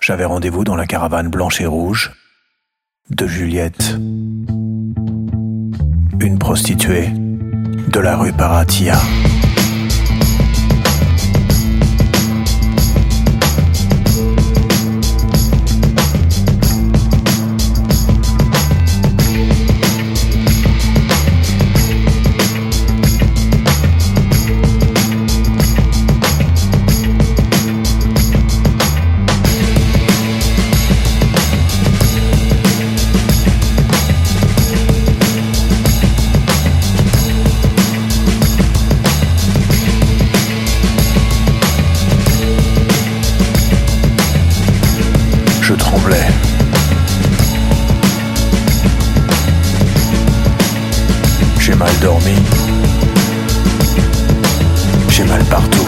J'avais rendez-vous dans la caravane blanche et rouge de Juliette, une prostituée de la rue Paratia. Je tremblais. J'ai mal dormi. J'ai mal partout.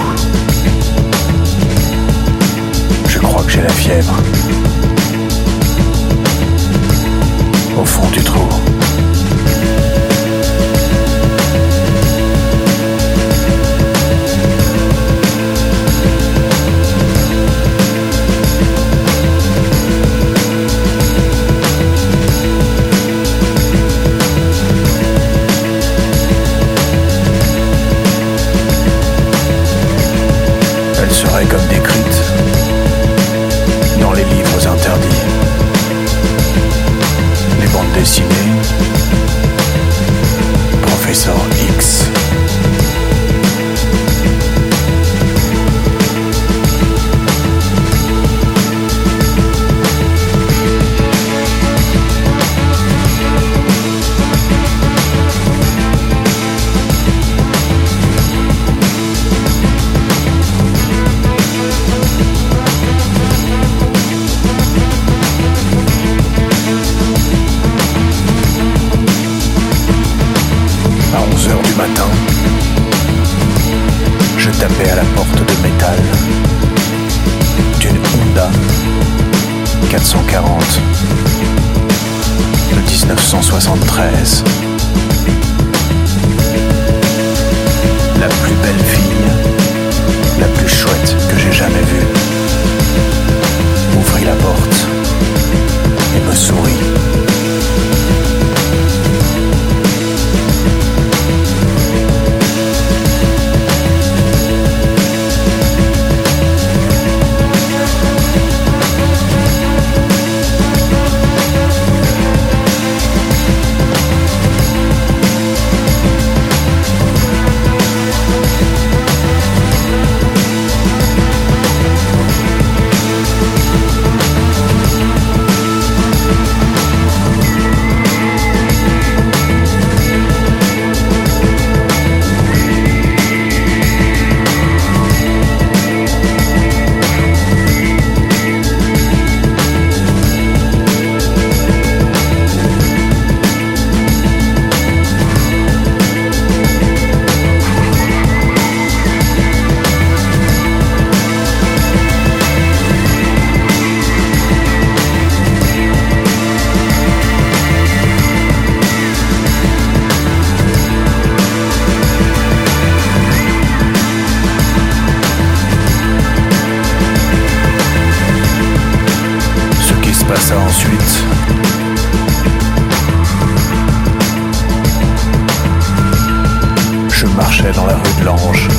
Je crois que j'ai la fièvre. Au fond du trou. Comme décrite dans les livres interdits, les bandes dessinées, Professeur X. Je tapais à la porte de métal d'une Honda 440 de 1973. La plus belle fille, la plus chouette que j'ai jamais vue, ouvrit la porte et me sourit. Ensuite, je marchais dans la rue de l'Ange.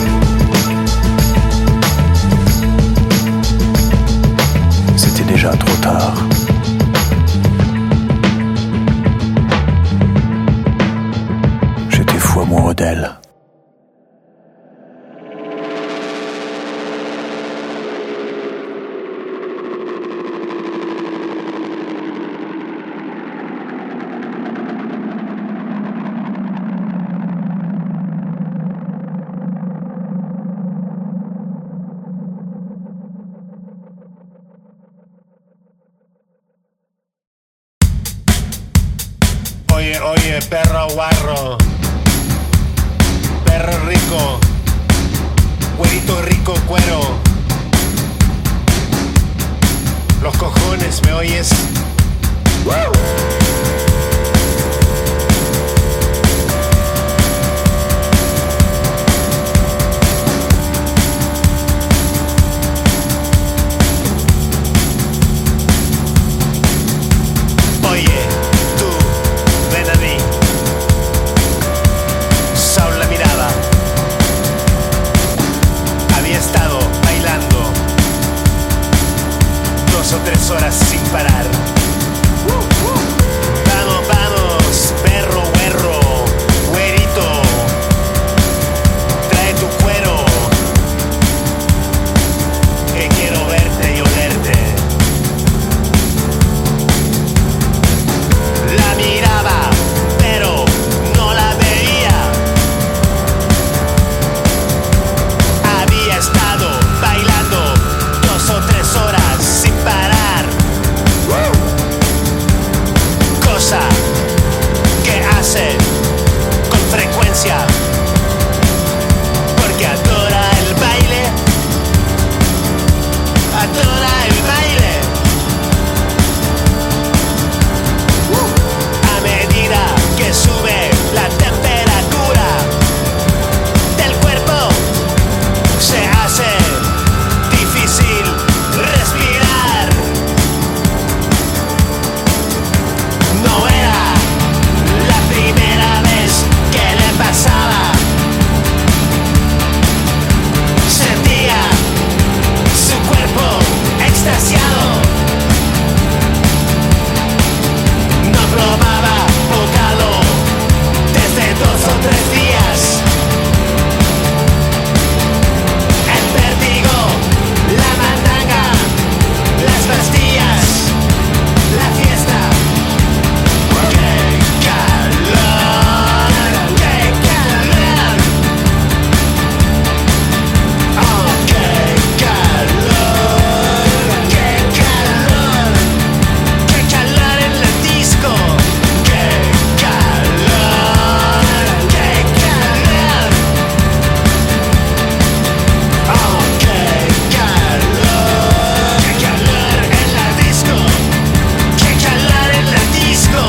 C'était déjà trop tard. J'étais fou amoureux d'elle. Oye, perro guarro, perro rico, güerito rico cuero, los cojones, ¿me oyes? ¡Woo! 3 horas sin parar. Vamos, vamos, perro, güerro, güerito, trae tu cuero, que quiero verte y olerte. La miraba, pero no la veía. Había estado bailando 2 o 3 horas sin parar. Cosa que hace con frecuencia, porque adora el baile. Adora el baile. A medida que sube la temperatura del cuerpo, se hace difícil respirar. No era la primera vez que le pasaba. Sentía su cuerpo extasiado. No probaba bocado desde 2 o 3 días. El vértigo, la mandanga, las pastillas, la fiesta. ¡Qué calor! ¡Qué calor! ¡Oh, qué calor! ¡Qué calor! ¡Qué calor en la disco! ¡Qué calor! ¡Qué calor! ¡Oh, qué calor! ¡Qué calor en la disco! ¡Qué calor en la disco!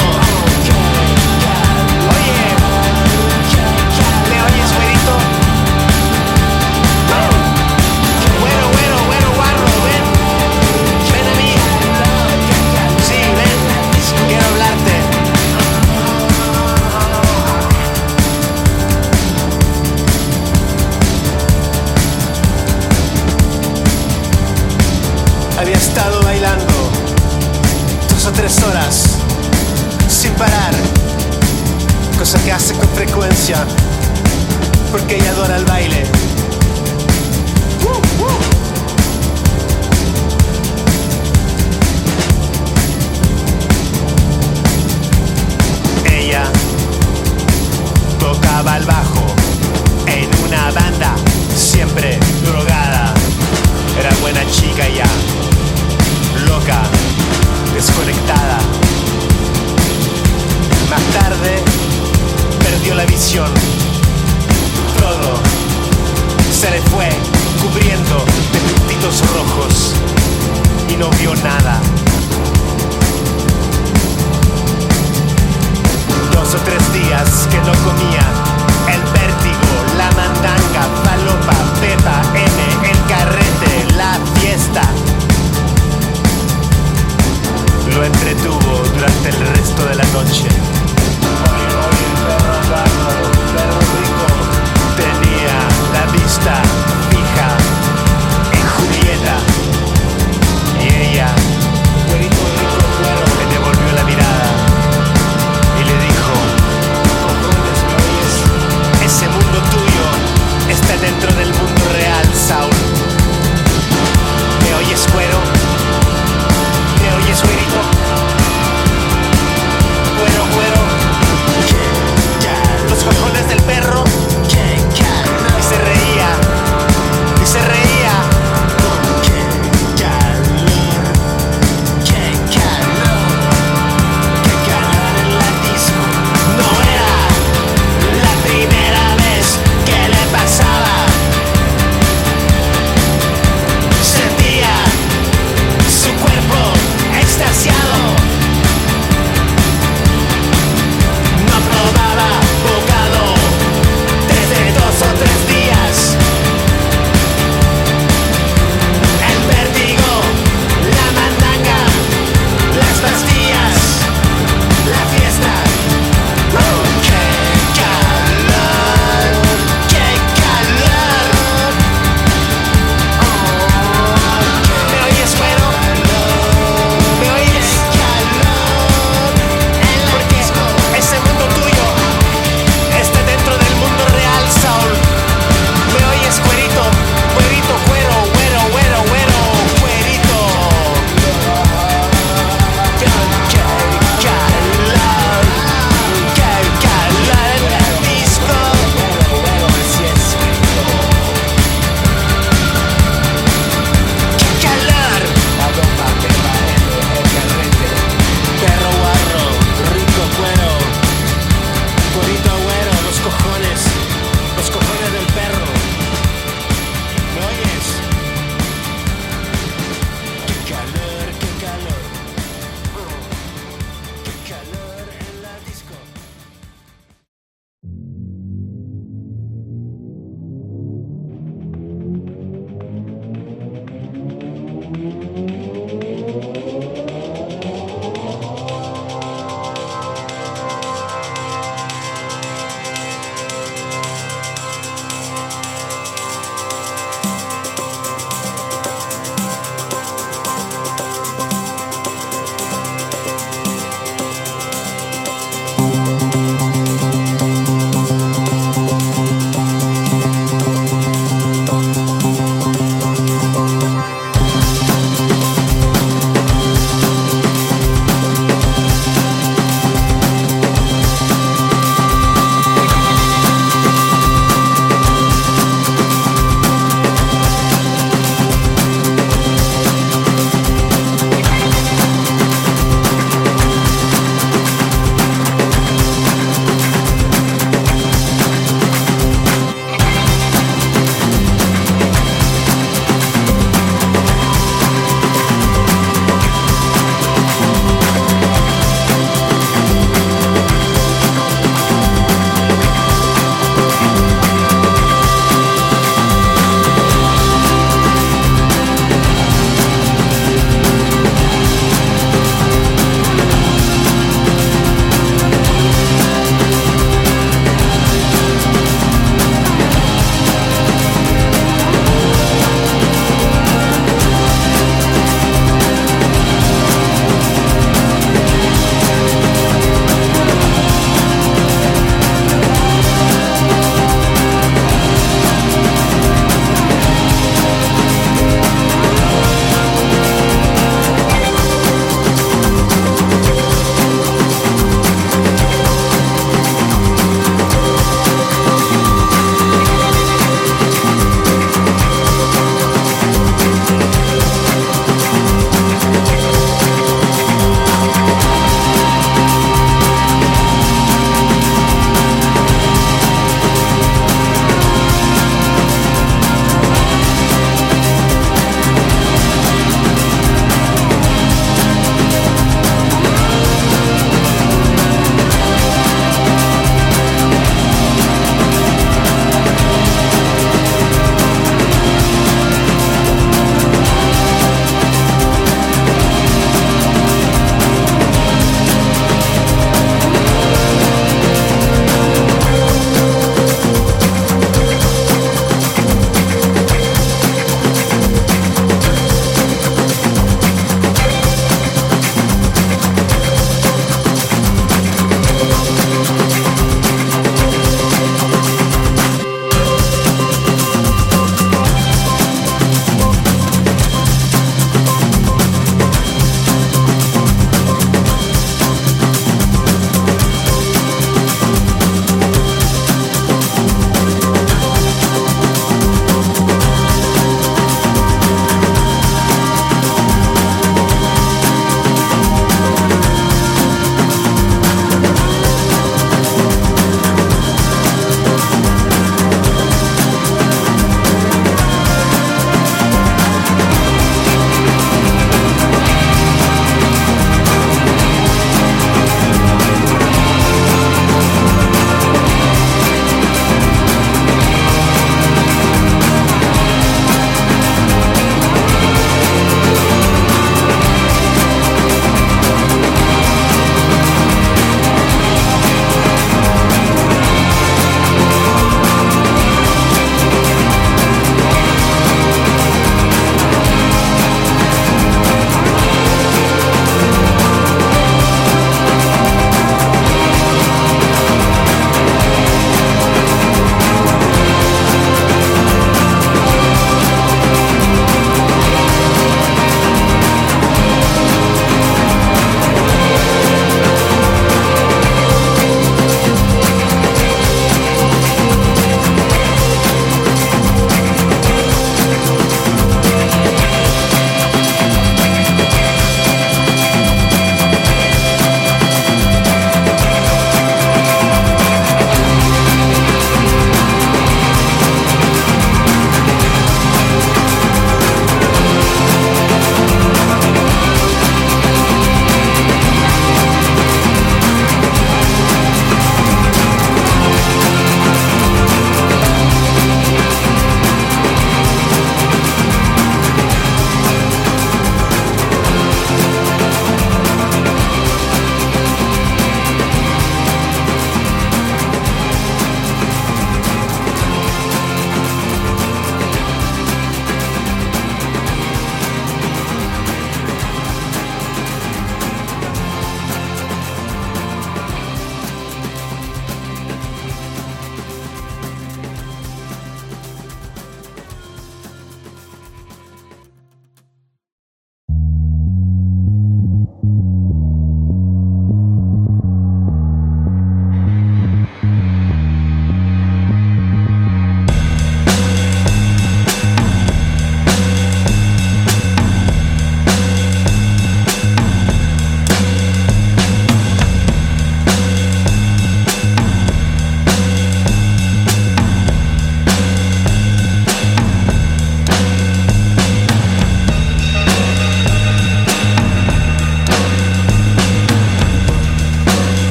Oye, ¿me oyes, güerito? Güero, güero, güero, guarro, ven. Ven a mí. Sí, ven. Quiero hablarte. Había estado bailando 2 o 3 horas sin parar, cosa que hace con frecuencia, porque ella adora el baile. Ella tocaba el bajo en una banda siempre drogada. Era buena chica ya, loca, desconectada. Más tarde perdió la visión. Todo se le fue cubriendo de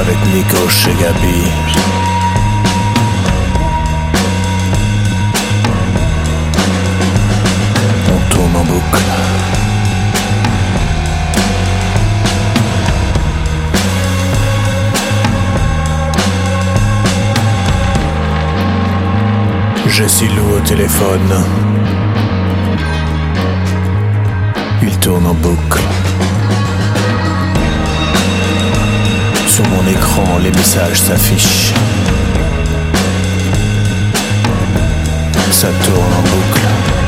avec Nico chez Gabi. On tourne en boucle. J'ai Silou au téléphone. Il tourne en boucle. Sur mon écran, les messages s'affichent. Ça tourne en boucle.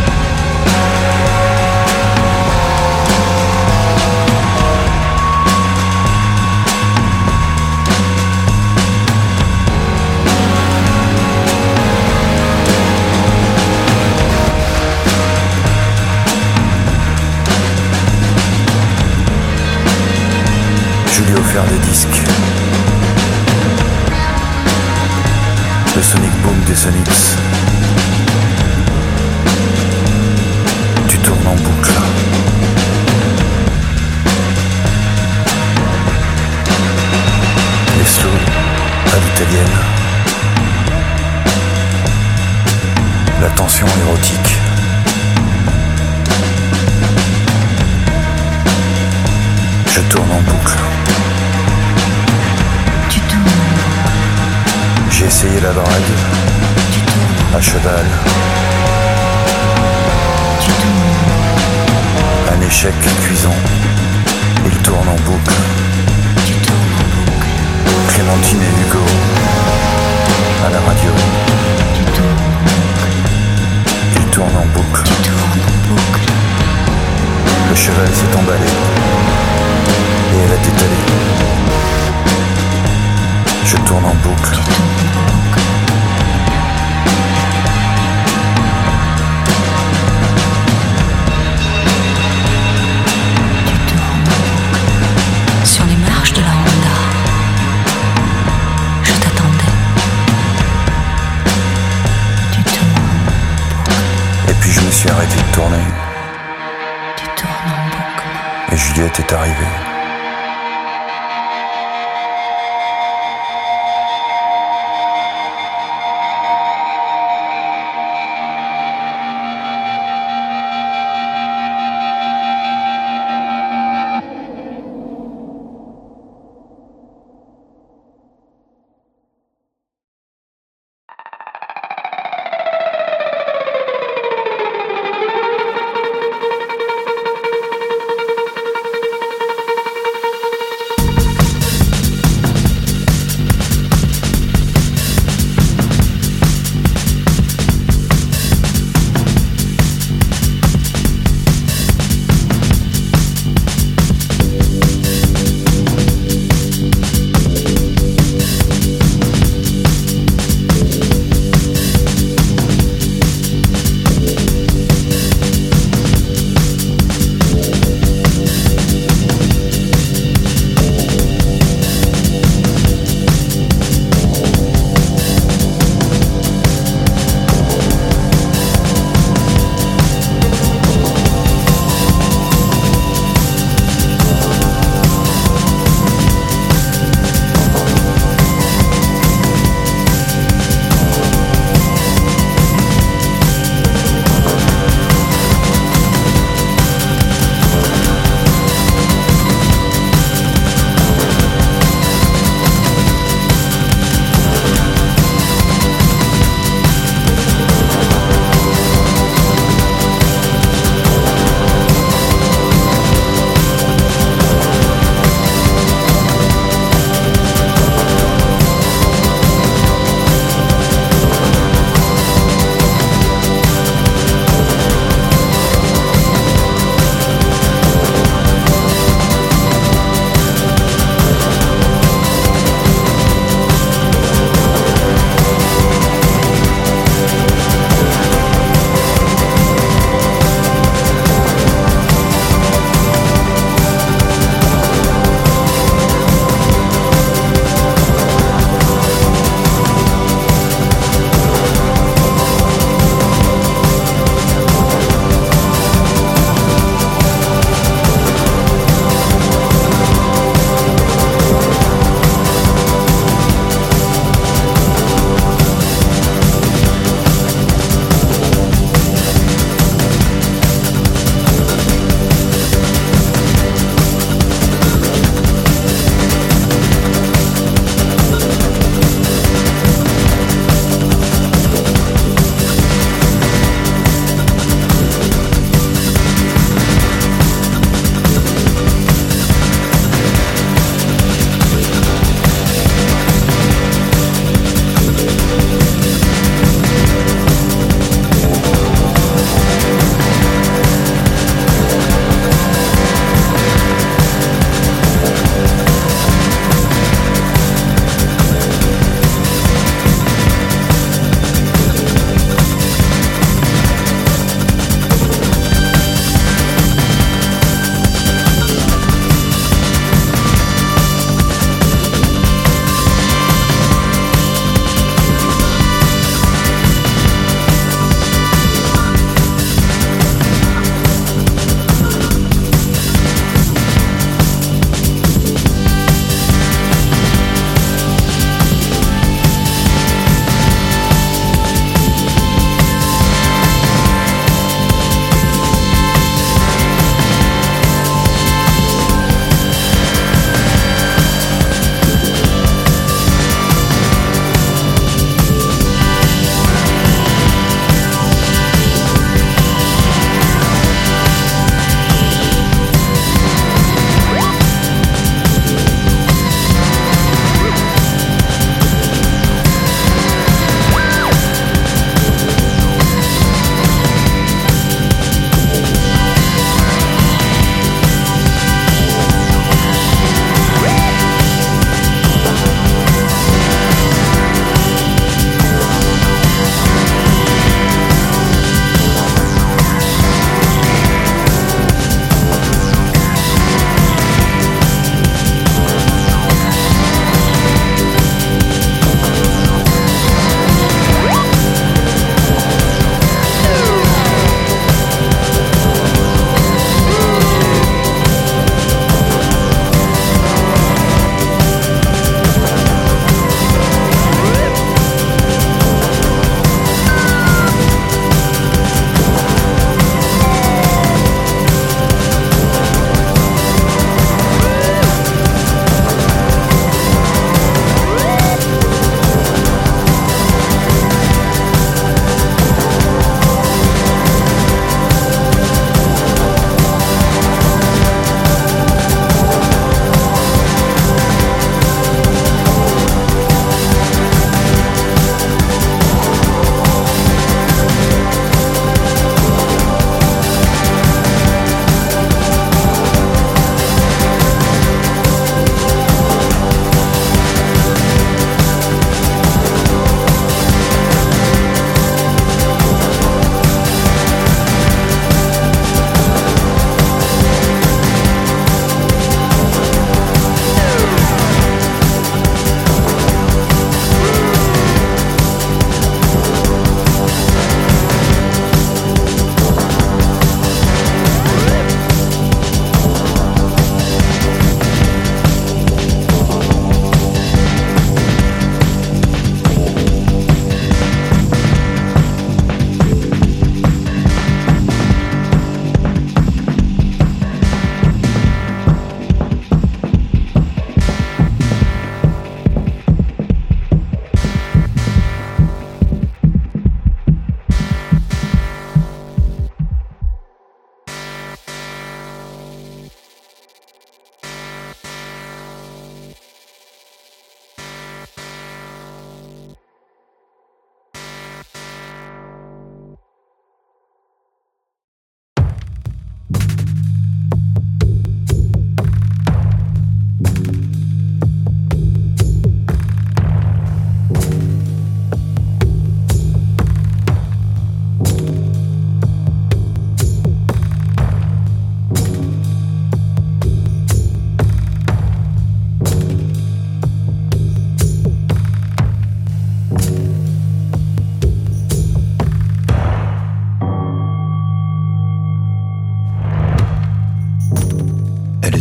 Je lui ai offert des disques. Le Sonic Boom des Sonics. Tu tournes en boucle. Les slow à l'italienne. La tension érotique. Je tourne en boucle. J'ai essayé la drague, à cheval, un échec cuisant, il tourne en boucle. Clémentine et Hugo, à la radio, il tourne en boucle. Le cheval s'est emballé, et elle a détalé. Je tourne en boucle. Sur les marches de la Honda, je t'attendais. Tu tournes en boucle. Et puis je me suis arrêté de tourner. Tu tournes en boucle. Et Juliette est arrivée.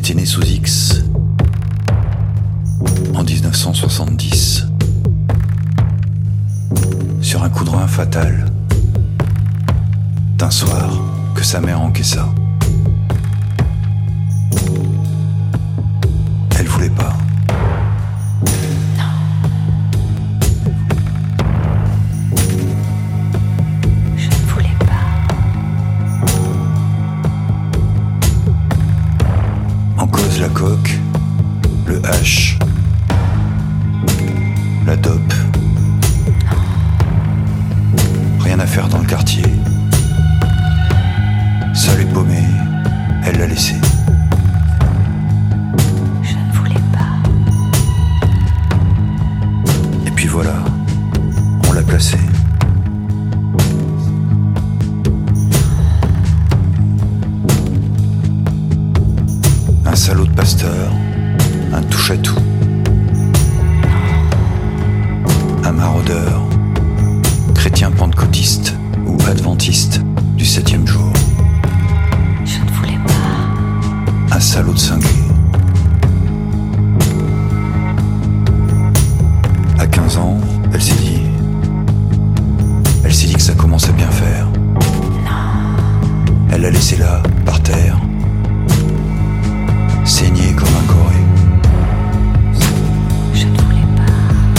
était née sous X en 1970 sur un coup de rein fatal d'un soir que sa mère encaissa. Elle voulait pas. Je ne voulais pas. En cause la coque, le H, la dope. Rien à faire dans le quartier. Seule et paumée, elle l'a laissé. Je ne voulais pas. Et puis voilà, on l'a placée. Un salaud de pasteur, un touche-à-tout, un maraudeur, chrétien pentecôtiste ou adventiste du 7e jour. Je ne voulais pas. Un salaud de cinglé. À 15 ans, elle s'est dit que ça commençait à bien faire. Elle l'a laissé là, par terre, saigné comme un coré. Je ne voulais pas.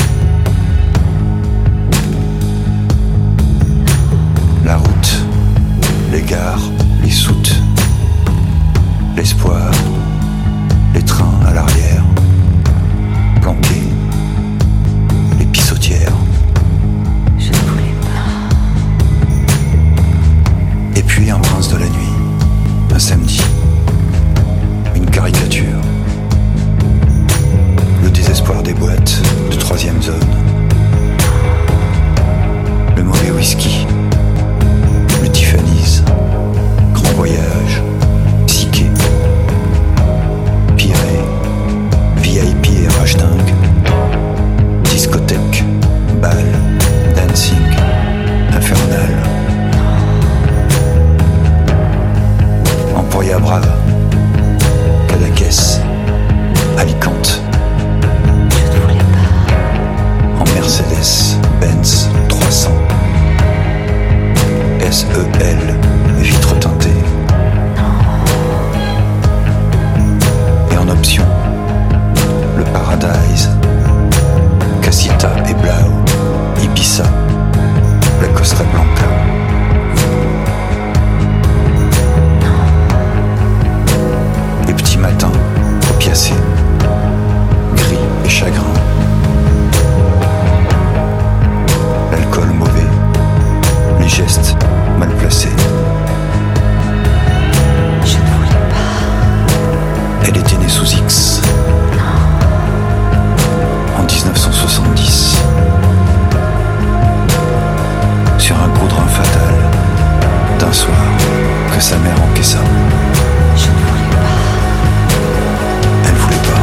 La route, les gares, les soutes, l'espoir, les trains à l'arrière, planqués, les pissotières. Je ne voulais pas. Et puis un prince de la nuit, un samedi, une caricature, le désespoir des boîtes de 3e zone, le mauvais whisky, le Tiffany's, grand voyage, psyché, piré, VIP et rage dingue, discothèque, bal, dancing, infernal, Emporia Brava, Cadaqués, Alicante, Je ne voulais pas. en Mercedes, Benz 300, SEL, vitre teintée. Et en option, le Paradise, Casita et Blau, Ibiza, la Costa Blanca. Les petits matins, opiacés, gris et chagrin. L'alcool mauvais, les gestes mal placés. Je ne voulais pas. Elle était née sous X en 1970 sur un coup de rein fatal d'un soir que sa mère encaissa. Je ne voulais pas. Elle voulait pas.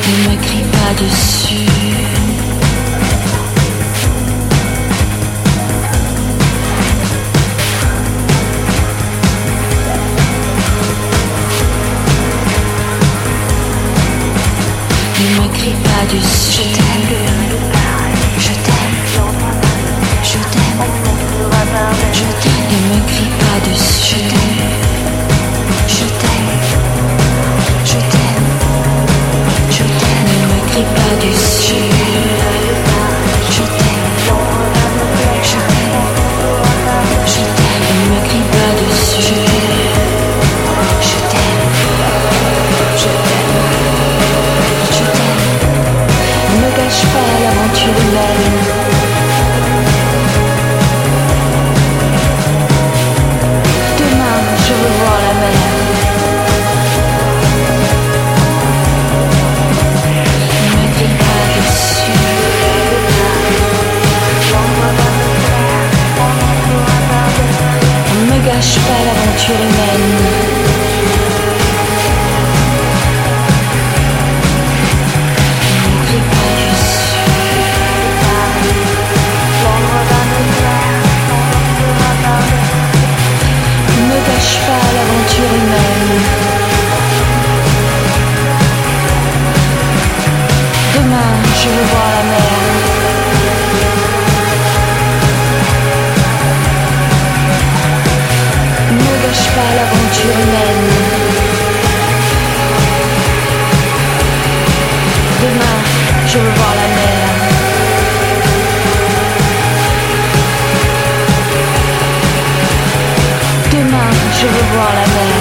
Ne me crie pas dessus. Ne me crie pas dessus. Je t'aime. Je t'aime. Je t'aime. Je t'aime. Ne me crie pas dessus. Je t'aime. Je t'aime. Je t'aime. Ne me crie pas dessus. Je t'aime. Je t'aime. Je t'aime. Ne me crie pas dessus. Je t'aime. Je t'aime. Je t'aime. Ne me gâche pas l'aventure humaine. Demain, je veux voir la mer. Ne me crie pas dessus. Ne me gâche pas l'aventure humaine. Ne gâche pas l'aventure humaine. Demain, je veux voir la mer. Ne gâche pas l'aventure humaine. Demain, je veux voir la mer. Demain, je veux voir la mer.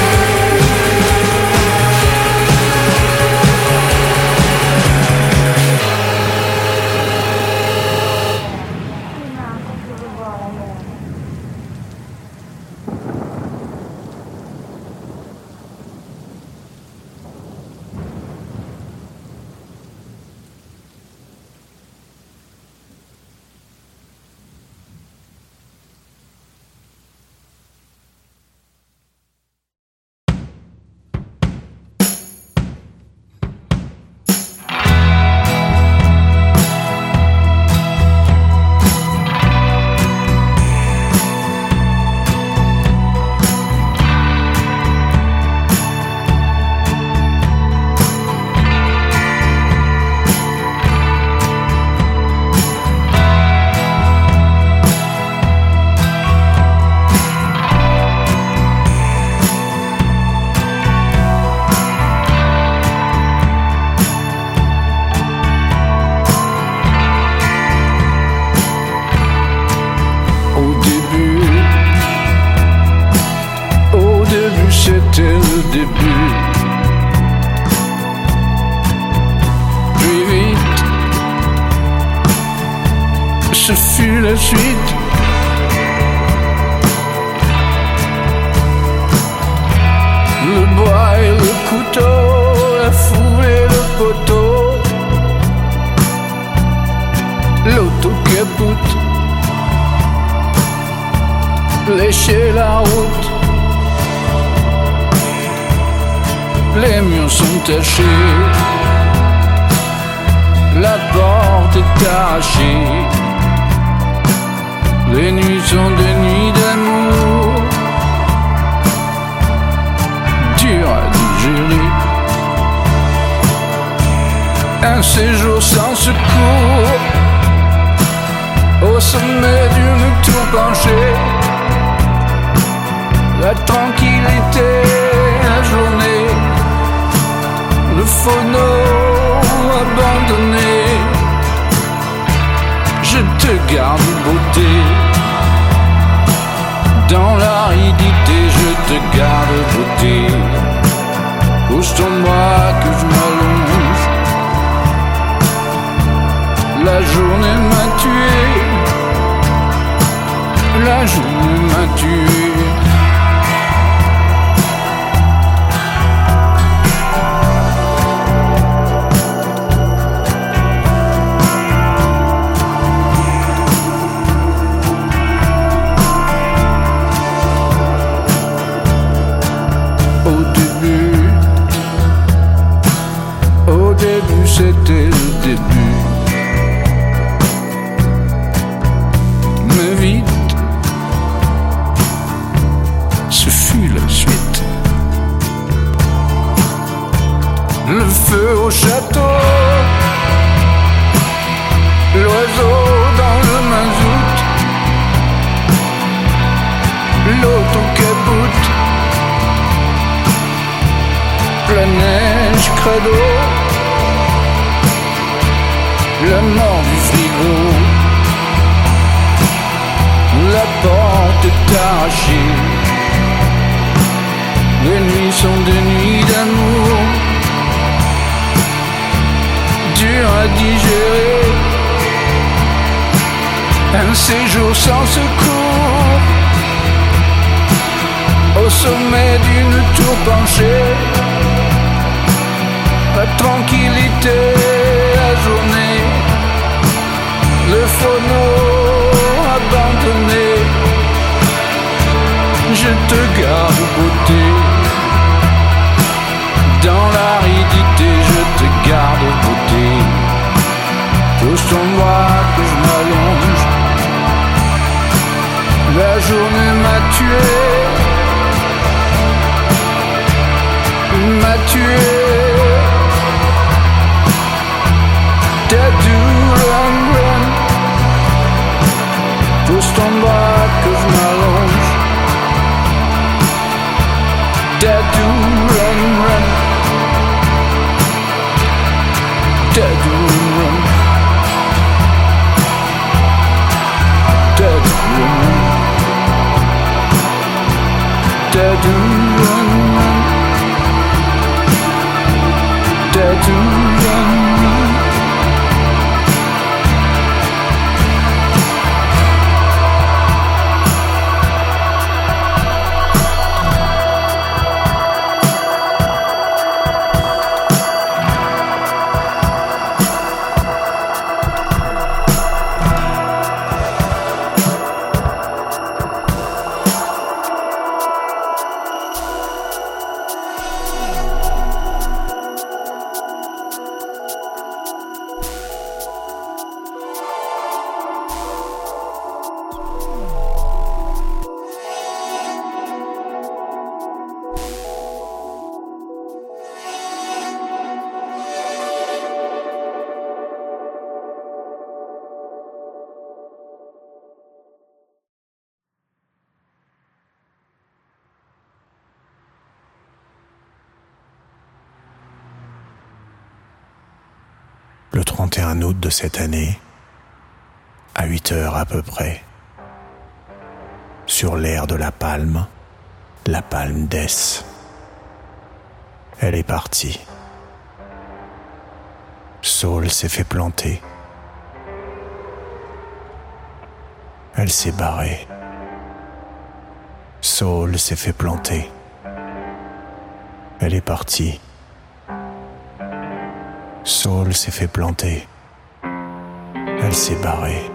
C'était le début. Puis vite, ce fut la suite. Le bois et le couteau, la foule et le poteau, l'autocapoute, lécher la route. Les murs sont tachés, la porte est arrachée. Les nuits sont des nuits d'amour, dures à digérer. Un séjour sans secours, au sommet d'une tour penchée. La tranquillité, la journée, le phono abandonné. Je te garde beauté, dans l'aridité je te garde beauté. Pousse ton bras que je m'allonge. La journée m'a tué, la journée m'a tué. début, c'était le début. Mais vite, ce fut la suite. Le feu au château, l'oiseau dans le mazout, l'auto-capoute, la neige credo, la mort du frigo, la porte est arrachée, les nuits sont des nuits d'amour, dur à digérer, un séjour sans secours, au sommet d'une tour penchée, la tranquillité, la journée, le phono abandonné, je te garde beauté, dans l'aridité, je te garde beauté, pousse-toi que je m'allonge, la journée m'a tué, m'a tué. Dead to run, run. Pousse ton bras que je m'allonge. Dead to run, run. Dead to run. Dead to run. Dead to run, run. Dead to run, run. Le 31 août de cette année, à 8h à peu près, sur l'aire de la palme d'Es. Elle est partie. Saul s'est fait planter. Elle s'est barrée. Saul s'est fait planter. Elle est partie. Saul s'est fait planter. Elle s'est barrée.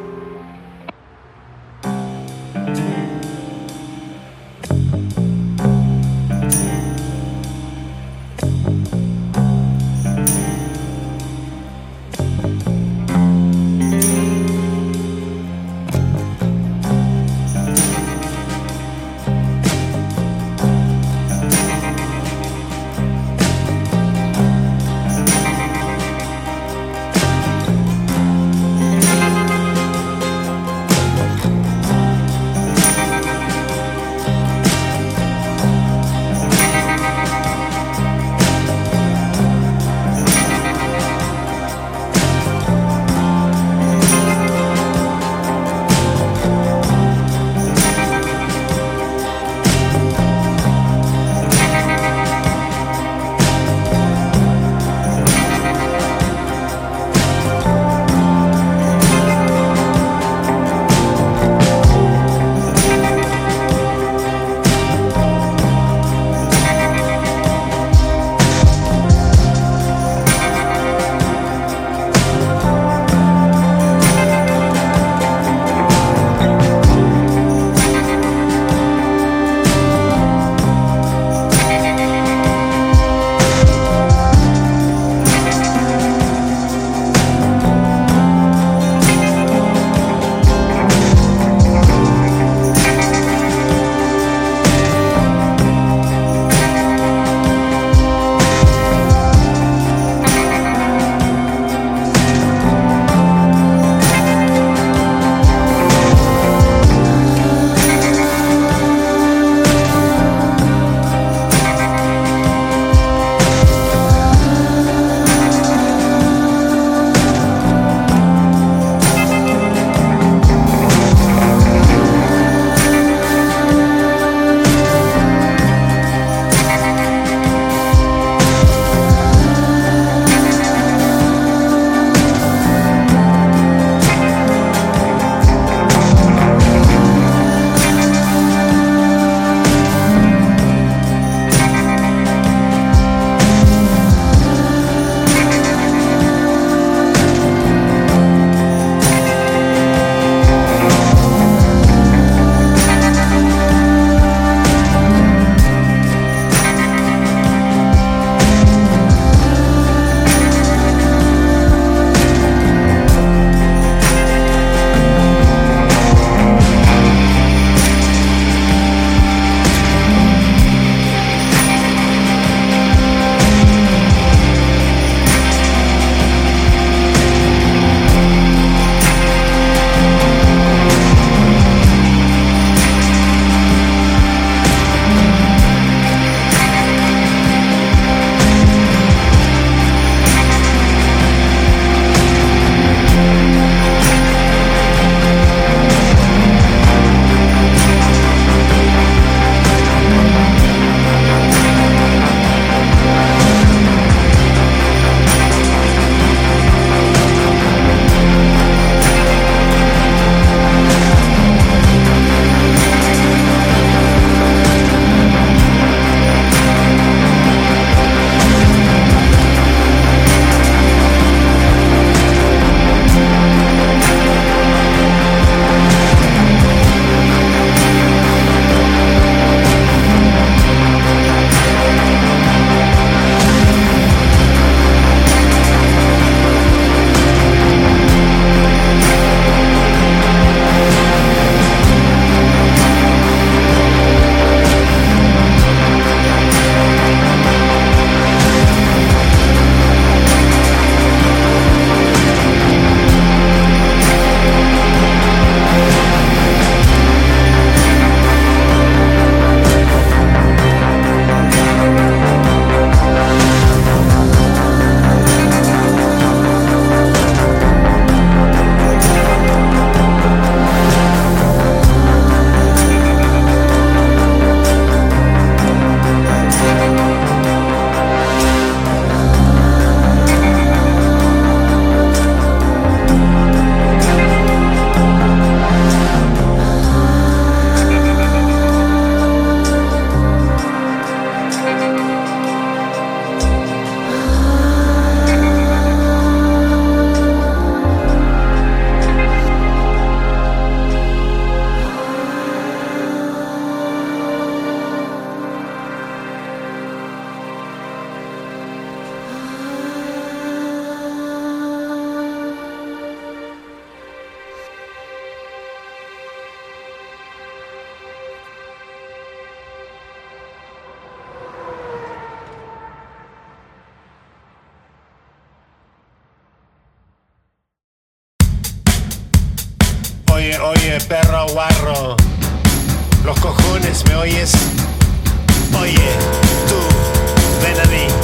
Oye, perro guarro, los cojones, ¿me oyes? Oye, tú, ven a mí.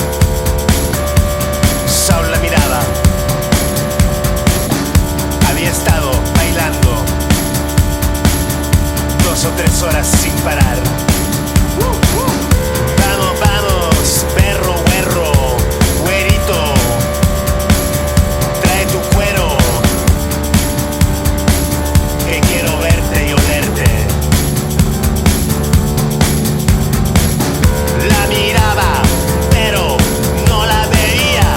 Saúl la miraba. Había estado bailando 2 o 3 horas sin parar. Vamos, vamos, perro, güerro, güerito, trae tu cuero, que quiero verte y olerte. La miraba, pero no la veía.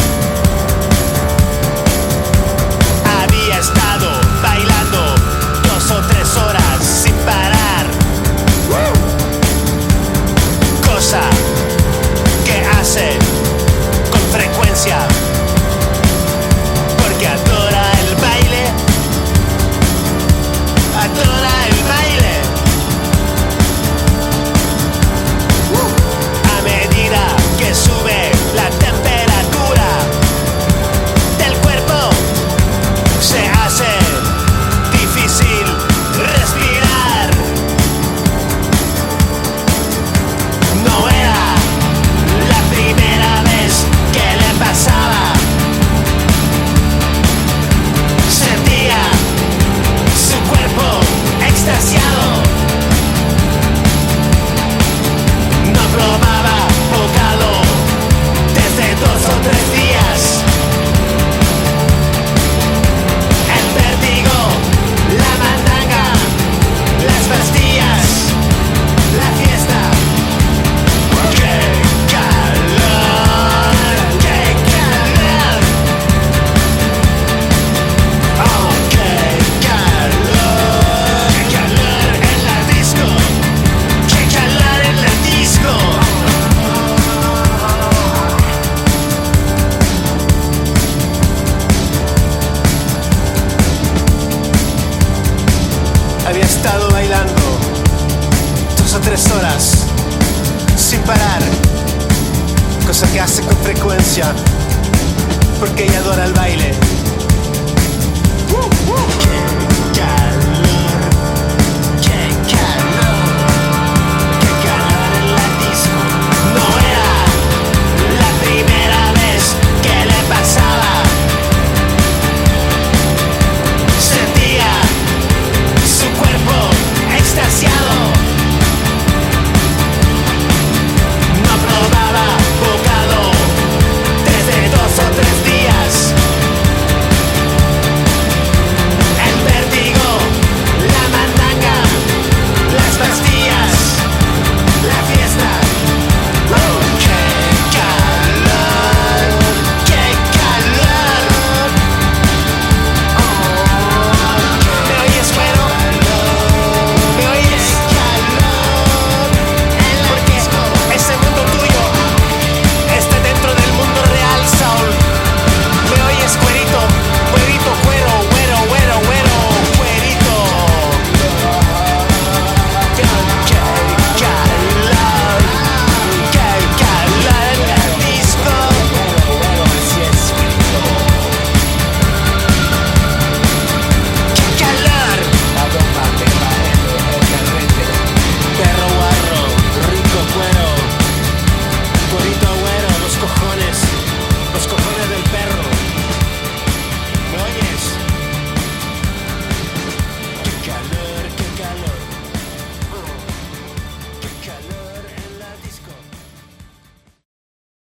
Había estado bailando 2 o 3 horas sin parar. Cosa que hace con frecuencia, porque adora el baile. Adora el baile. A medida que sube la temperatura del cuerpo, se hace difícil respirar. No era la primera vez que le pasaba. Sentía su cuerpo extasiado. No probaba bocado desde 2 o 3 días. El vértigo, la mandanga, las pastillas, la fiesta. ¡Qué calor! ¡Qué calor! ¡Oh, qué calor! ¡Qué calor en la disco! ¡Qué calor en la disco! Había estado bailando 2 o 3 horas sin parar, cosa que hace con frecuencia, porque ella adora el baile.